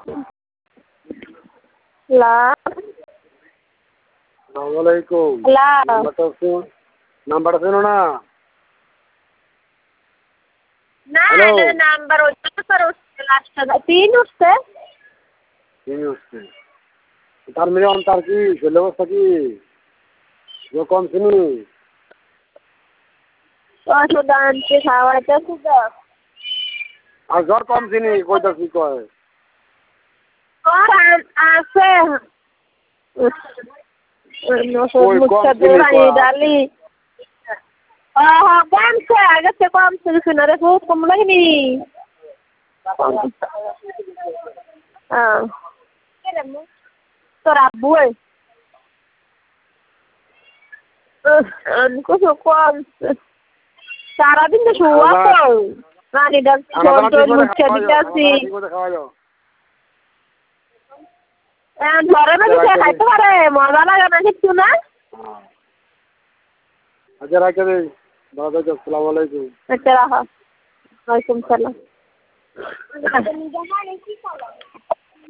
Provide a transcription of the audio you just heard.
Hello. আসসালামু আলাইকুম। Hello. নাম্বারটা চেনো না? না হ্যালো। নাম্বার ওইটা তো উঠছে লাস্টটা 3 উঠছে। চিনি হচ্ছে। তার মিনিমাম তার কি শরীর অবস্থা কি? জ্বর কম চিনি? ওষুধ আনছি খাওয়াইতেছি তো। আর জ্বর কম চিনি কইতাছি কয়। আছে ওষুধ কই কম মুখে চিনি দৌড়ানি কয় আছে। ডালি। কমছে আগের থেকে কমছে কিছু না রে খুব কম লাগেনি। তোর আব্বু কিছু কমছে সারাদিন তো শুয়া তো রানীটা খানা দানা ঠিক জল মতো মুছে খাওয়া যাও, খানা দিতেছি। দানা ঠিক মতো খাওয়া যাও। ঘরে বেশি সে খাইতে পারে মজা লাগে না কিছু না। আচ্ছা রাখে দে। ভালো থাকো। আসসালামু আলাইকুম। আচ্ছা রাখো। ওয়ালাইকুম সালাম।